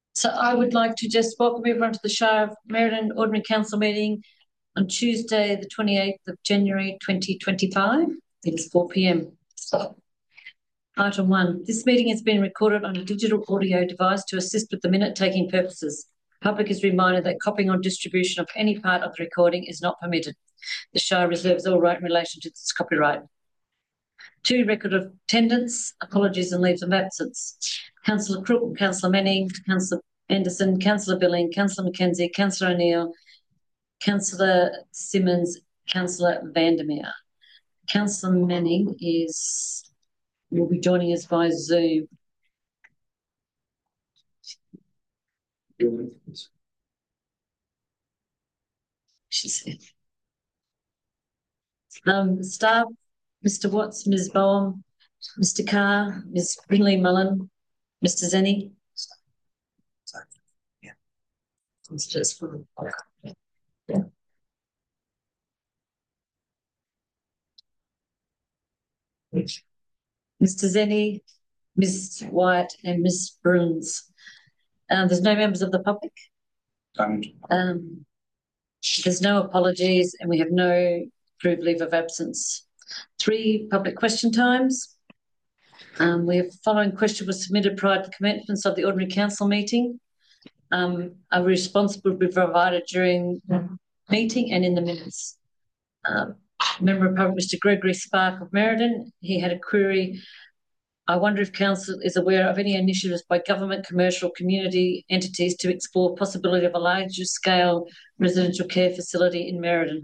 So I would like to just welcome everyone to the Shire of Merredin Ordinary Council meeting on Tuesday, the 28th of January 2025. It is 4 p.m. Item 1. This meeting has been recorded on a digital audio device to assist with the minute-taking purposes. The public is reminded that copying or distribution of any part of the recording is not permitted. The Shire reserves all right in relation to this copyright. 2. Record of attendance, apologies and leaves of absence. Councillor Crook, Councillor Manning, Councillor Anderson, Councillor Billing, Councillor McKenzie, Councillor O'Neill, Councillor Simmons, Councillor Vandermeer. Councillor Manning will be joining us via Zoom. She said. Staff, Mr. Watts, Ms. Boehm, Mr. Carr, Ms. Brindley Mullen, Mr. Zenny. Yeah. It's just for yeah. Mr. Zenny, Ms. White, and Ms. Bruns. There's no members of the public. There's no apologies, and we have no approved leave of absence. 3 public question times. The following question was submitted prior to the commencement of the Ordinary Council meeting. A response will be provided during the meeting and in the minutes. Member of Parliament, Mr. Gregory Spark of Merredin, he had a query. I wonder if Council is aware of any initiatives by government, commercial, community entities to explore possibility of a larger scale residential care facility in Merredin.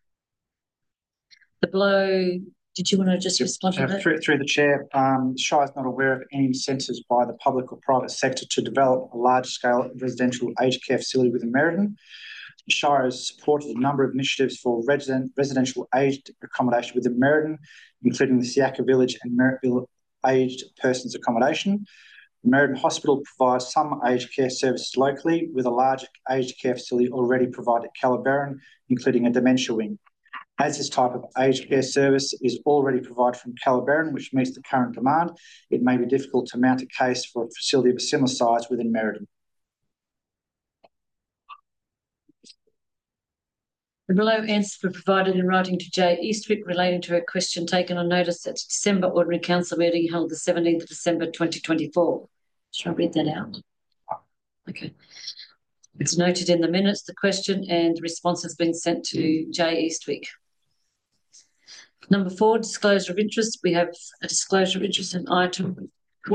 Did you want to just respond to that? Through the Chair, Shire is not aware of any incentives by the public or private sector to develop a large-scale residential aged care facility within Merredin. The Shire has supported a number of initiatives for residential aged accommodation within Merredin, including the Siaka Village and Merrittville Aged Persons Accommodation. The Merredin Hospital provides some aged care services locally, with a large aged care facility already provided at Calabaran, including a dementia wing. As this type of aged care service is already provided from Calabaran, which meets the current demand, it may be difficult to mount a case for a facility of a similar size within Merredin. The below answers were provided in writing to Jay Eastwick relating to a question taken on notice at December Ordinary Council meeting held the 17th of December 2024. Should I read that out? Okay. It's noted in the minutes, the question and the response has been sent to Jay Eastwick. Number 4, disclosure of interest. We have a disclosure of interest in item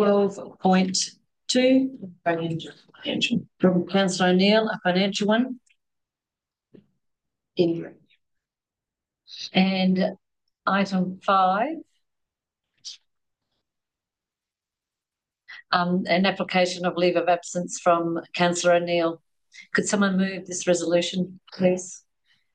12.2 from Councillor O'Neill, a financial one. And item 5, an application of leave of absence from Councillor O'Neill. Could someone move this resolution, please?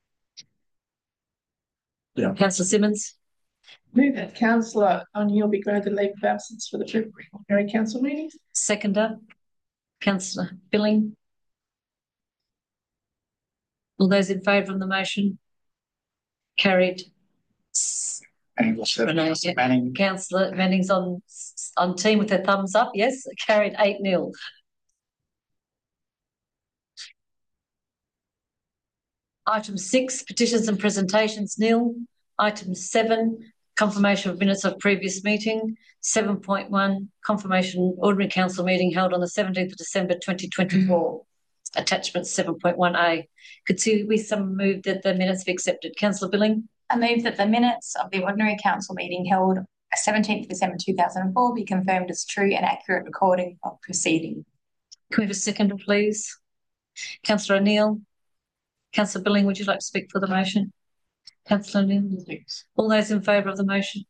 Yeah. Councillor Simmons. Move that Councillor O'Neill be granted leave of absence for the February Council meetings. Seconder, Councillor Billing. All those in favour of the motion? Carried. Manning. Councillor Manning's on team with her thumbs up. Yes, carried 8-0. Item 6, petitions and presentations, nil. Item 7, confirmation of minutes of previous meeting. 7.1, confirmation Ordinary Council meeting held on the 17th of December 2024. Attachment 7.1A. Could someone move that the minutes be accepted? Councillor Billing. I move that the minutes of the Ordinary Council meeting held 17th December 2004 be confirmed as true and accurate recording of proceeding. Can we have a seconder, please? Councillor O'Neill. Councillor Billing, would you like to speak for the motion? Councillor O'Neill. Thanks. All those in favour of the motion?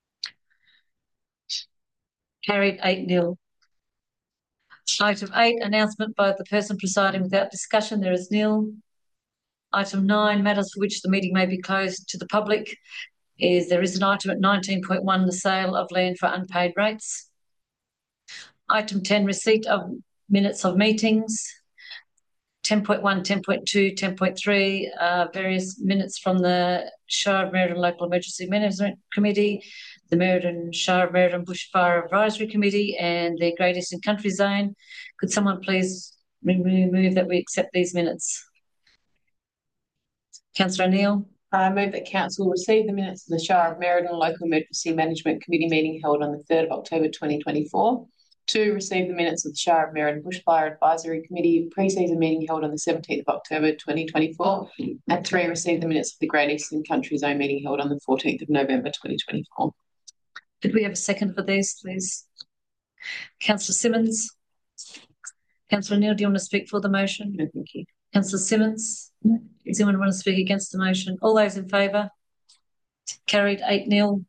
Carried 8-0. Item 8, announcement by the person presiding without discussion. There is nil. Item 9, matters for which the meeting may be closed to the public. There is an item at 19.1, the sale of land for unpaid rates. Item 10, receipt of minutes of meetings. 10.1, 10.2, 10.3, various minutes from the Shire of Merredin Local Emergency Management Committee, the Shire of Merredin Bushfire Advisory Committee and the Great Eastern Country Zone. Could someone please move that we accept these minutes? Councillor O'Neill. I move that council receive the minutes of the Shire of Merredin Local Emergency Management Committee meeting held on the 3rd of October 2024. 2, receive the minutes of the Shire of Merredin Bushfire Advisory Committee pre-season meeting held on the 17th of October 2024. And 3, receive the minutes of the Great Eastern Country Zone meeting held on the 14th of November 2024. Could we have a second for these, please? Councillor Simmonds. Councillor Neal, do you want to speak for the motion? No, thank you. Councillor Simmonds? No. Does anyone want to speak against the motion? All those in favour? Carried 8-0.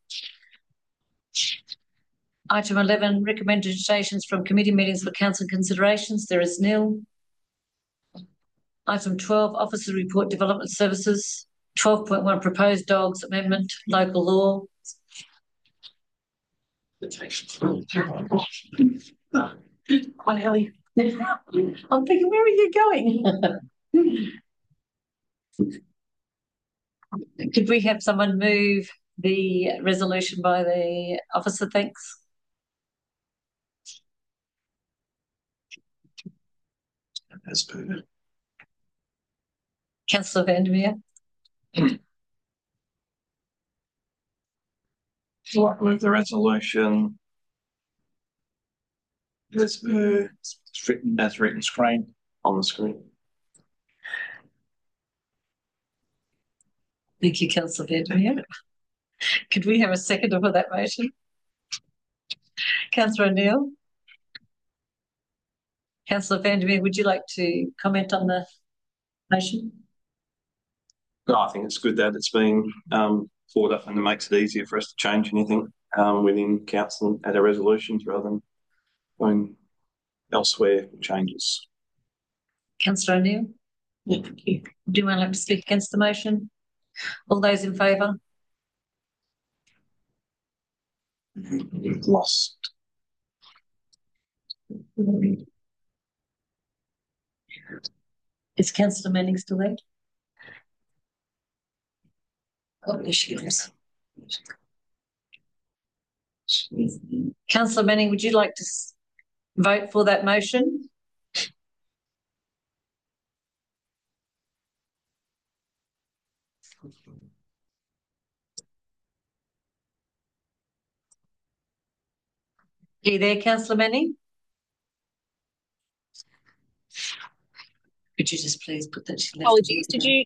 Item 11, recommendations from committee meetings for council considerations. There is nil. Item 12, Officer Report Development Services. 12.1, Proposed Dogs Amendment, Local Law. Hi, Ellie. I'm thinking, where are you going? Could we have someone move the resolution by the officer? Thanks. Councillor Vandermeer. So I move the resolution as written screen on the screen. Thank you, Councillor Vandermeer. Could we have a seconder for that motion? Councillor O'Neill. Councillor Vandermeer, would you like to comment on the motion? No, I think it's good that it's been forwarded up and it makes it easier for us to change anything within council at our resolutions rather than going elsewhere for changes. Councillor O'Neill? Yeah, thank you. Do you want to speak against the motion? All those in favour? Lost. Is Councillor Manning still there? Oh, there she is. Councillor Manning, would you like to vote for that motion? Are you there, Councillor Manning? Could you just please put that? Apologies, did you?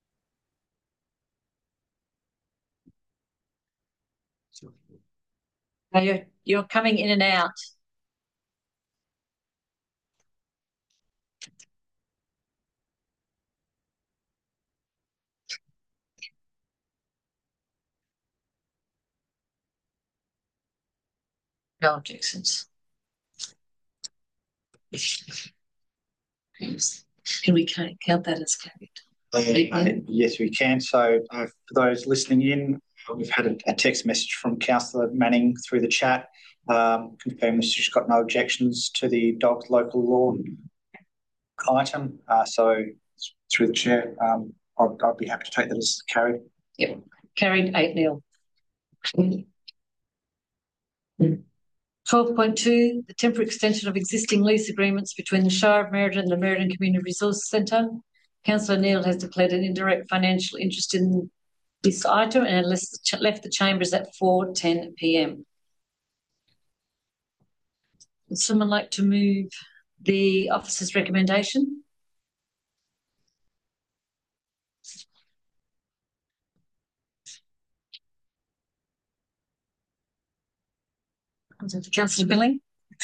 No, you're coming in and out. No objections. Can we count that as carried? Yes, we can. So for those listening in, we've had a text message from Councillor Manning through the chat, confirming she's got no objections to the dogs local law item. So through the chair, I'd be happy to take that as carried. Yep, carried 8-0. 12.2, the temporary extension of existing lease agreements between the Shire of Merredin and the Merredin Community Resource Centre. Councillor Neal has declared an indirect financial interest in this item and left the chambers at 4:10 p.m. Would someone like to move the officer's recommendation? Councillor Billing.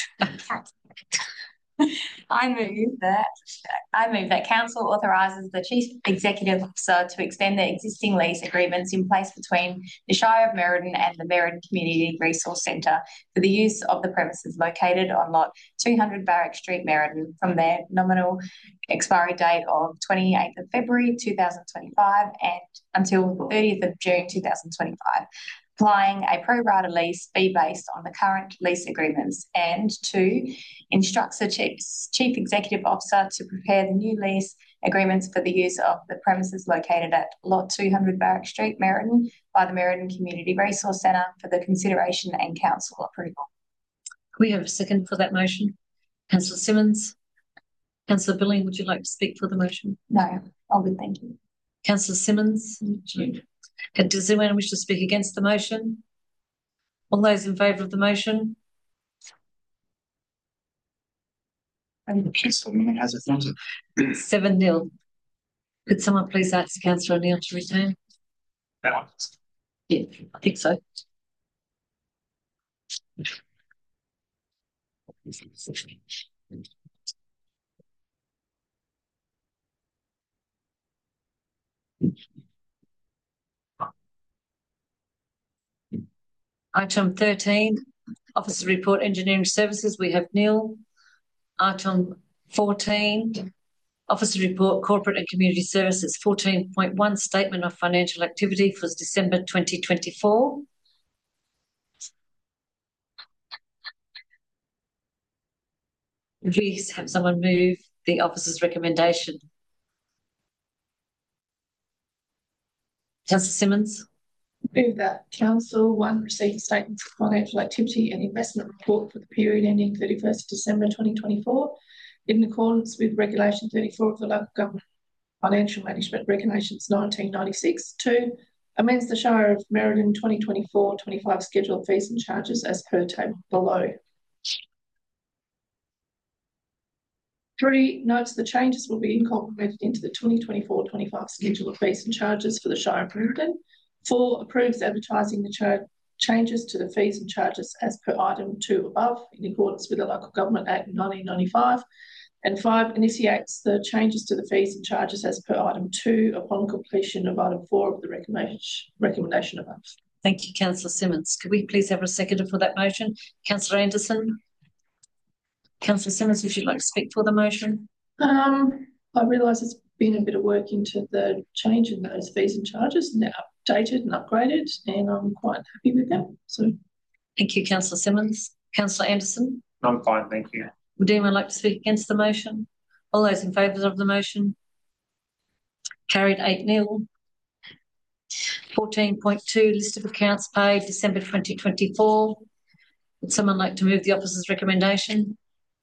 I move that council authorises the chief executive officer to extend the existing lease agreements in place between the Shire of Merredin and the Merredin Community Resource Centre for the use of the premises located on lot 200 Barrack Street, Merredin, from their nominal expiry date of 28th of February 2025 and until 30th of June 2025. applying a pro rata lease fee based on the current lease agreements, and 2, instructs the Chief Executive Officer to prepare the new lease agreements for the use of the premises located at Lot 200 Barrack Street, Merredin, by the Merredin Community Resource Centre for the consideration and council approval. Can we have a second for that motion? Councillor Simmonds. Councillor Billing, would you like to speak for the motion? No, all good, thank you. Councillor Simmonds. Does anyone wish to speak against the motion? All those in favour of the motion? Councillor Milling has a thumbs up. 7-0. Could someone please ask Councillor O'Neill to return? That one. Yeah, I think so. Item 13, Officer Report Engineering Services, we have nil. Item 14, Officer Report Corporate and Community Services, 14.1, Statement of Financial Activity for December 2024. Please have someone move the officer's recommendation. Councillor Simmonds. Move that Council 1 receive statements of financial activity and investment report for the period ending 31st December 2024 in accordance with Regulation 34 of the Local Government Financial Management Regulations 1996. 2, amends the Shire of Merredin 2024-25 schedule of fees and charges as per table below. 3, notes the changes will be incorporated into the 2024-25 schedule of fees and charges for the Shire of Merredin. 4, approves advertising the changes to the fees and charges as per item 2 above in accordance with the Local Government Act 1995. And 5, initiates the changes to the fees and charges as per item 2 upon completion of item 4 of the recommendation above. Thank you, Councillor Simmonds. Could we please have a seconder for that motion? Councillor Anderson. Councillor Simmonds, would you like to speak for the motion? I realise there's been a bit of work into the change in those fees and charges, and they're updated and upgraded, and I'm quite happy with them. So, thank you, Councillor Simmonds. Councillor Anderson. I'm fine, thank you. Would anyone like to speak against the motion? All those in favour of the motion? Carried 8-0. 14.2, list of accounts paid December 2024. Would someone like to move the officer's recommendation?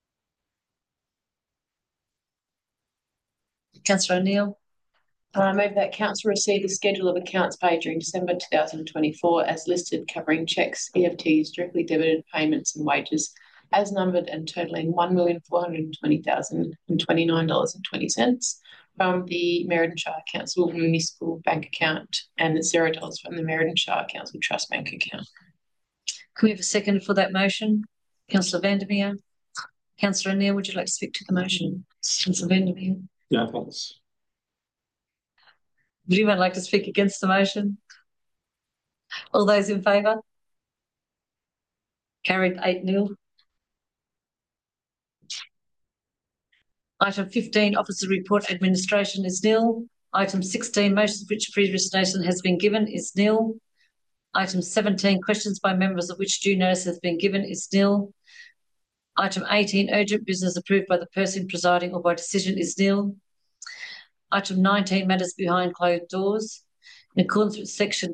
Councillor O'Neill. I move that council receive the schedule of accounts paid during December 2024 as listed, covering cheques, EFTs, directly debited payments and wages as numbered and totalling $1,420,029.20 from the Merredin Shire Council Municipal Bank account and $0 from the Merredin Shire Council Trust Bank account. Can we have a second for that motion? Councillor Vandermeer. Councillor O'Neill, would you like to speak to the motion? Councillor Vandermeer. No, thanks. Would anyone like to speak against the motion? All those in favour? Carried 8-0. Item 15, Officer Report Administration is nil. Item 16, motions which previous notice has been given is nil. Item 17, questions by members of which due notice has been given is nil. Item 18, urgent business approved by the person presiding or by decision is nil. Item 19, matters behind closed doors. In accordance with section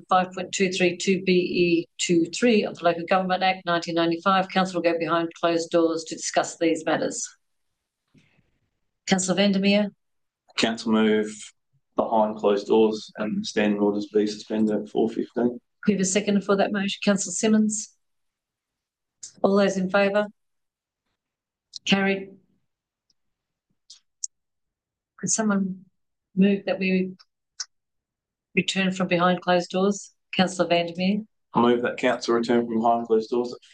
5.232BE23 of the Local Government Act 1995, Council will go behind closed doors to discuss these matters. Councillor Vandermeer. Council move behind closed doors and standing orders be suspended at 4:15. We have a second for that motion. Councillor Simmonds. All those in favour? Carried. Could someone move that we return from behind closed doors? Councillor Vandermeer. I move that council return from behind closed doors at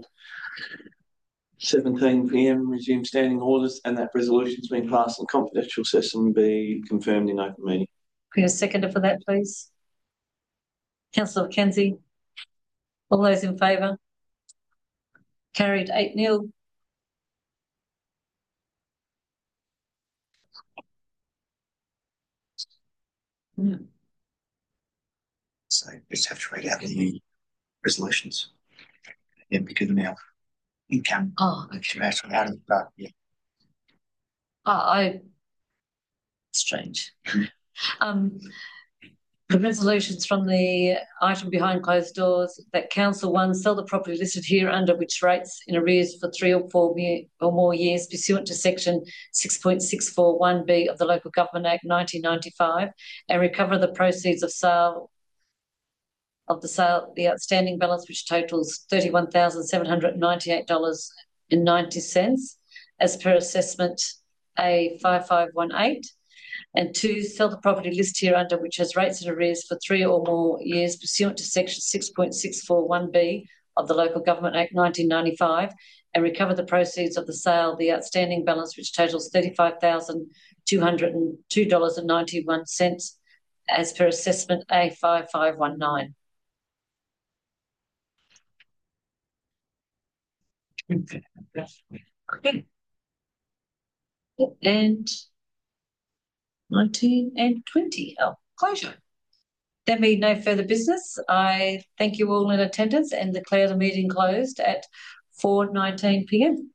4:17 p.m. resume standing orders and that resolutions being passed in confidential session be confirmed in open meeting. We have a seconder for that, please. Councillor Mackenzie. All those in favour? Carried 8-0. So just have to read out the resolutions. Yeah, because of our income. Oh, okay. Actually, out of yeah. Strange. The resolutions from the item behind closed doors that Council 1 sell the property listed here under which rates in arrears for 3 or 4 or more years pursuant to section 6.641B of the Local Government Act 1995 and recover the proceeds of the outstanding balance which totals $31,798.90 as per assessment A5518. And 2, sell the property listed here under which has rates and arrears for 3 or more years pursuant to section 6.641B of the Local Government Act 1995 and recover the proceeds of the sale, the outstanding balance which totals $35,202.91 as per assessment A5519. Okay. And 19 and 20. Closure. There being no further business, I thank you all in attendance and declare the meeting closed at 4:19 p.m.